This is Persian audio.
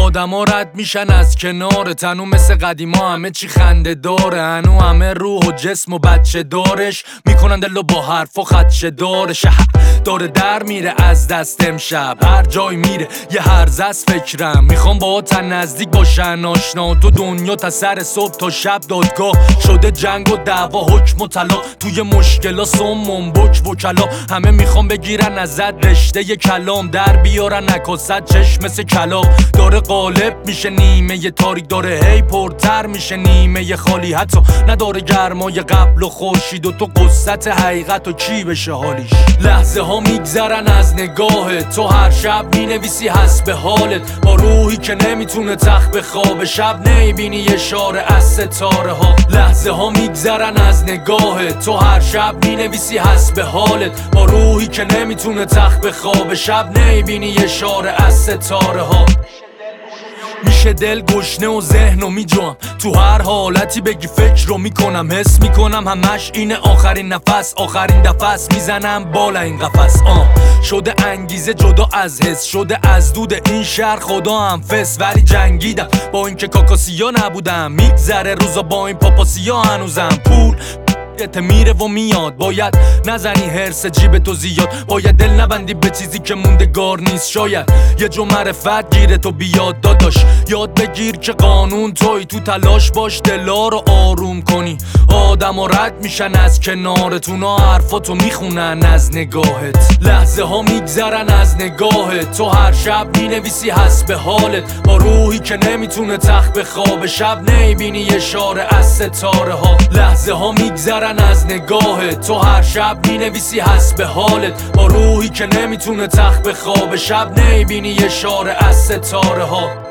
آدما رد میشن از کنار تنو، مثل قدیما همه چی خنده داره. هنو همه روح و جسم و بچه دارش میکنن دلو با حرف و خدشه دارش. داره در میره از دست امشب، هر جای میره یه هرزه از فکرم. میخوام با تا نزدیک باشن آشنا، تو دنیا تا سر صبح تا شب دادگاه شده جنگ و دعوا حکم و طلاق. توی مشکلا سمم بک وکلا، همه میخوام بگیرن ازت رشته ی کلام، در بیارن نکاست چشم مثل کلاق. داره غالب میشه نیمه ی تاریک، داره هی پرتر میشه نیمه ی خالی. حتی نداره گرمای قبل و خورشید و تو قصت حقیقت و کی بشه حالیش. لحظه ها میگذرن از نگاه تو، هر شب مینویسی حسب حالت با روحی که نمیتونه تخت به خواب شب. نمیبینی اشاره از ستاره ها. لحظه ها میگذرن از نگاه تو، هر شب مینویسی حسب حالت با روحی که نمیتونه تخت به خواب شب. نمیبینی اشاره از ستاره ها. میشه دل گشنه و ذهنو میجوام، تو هر حالتی بگی فکر رو میکنم. حس میکنم همش اینه آخرین نفس، آخرین دفعه میزنم بالا این قفس. شده انگیزه جدا از حس، شده از دود این شهر خدا هم فس. ولی جنگیدم با اینکه کاکاسیا نبودم، میگذره روزا با این پاپاسیا هنوزم. پول میره و میاد، باید نزنی هرس جیب تو زیاد، باید دل نبندی به چیزی که موندگار نیست. شاید یه جو معرفت گیره تو بیاد داداش، یاد بگیر که قانون توی، تو تلاش باش دلا رو آروم کنی. آدم ها رد میشن از کنارتون، حرفاتو میخونن از نگاهت. لحظه ها میگذرن از نگاهت تو، هر شب مینویسی حسب حالت با روحی که نمیتونه تخت به خواب شب. نمیبینی اشاره از ستاره ها. لحظه ها میگذرن از نگاه تو، هر شب مینویسی حسب حالت با روحی که نمیتونه تخت به خواب شب. نمیبینی اشاره از ستاره ها.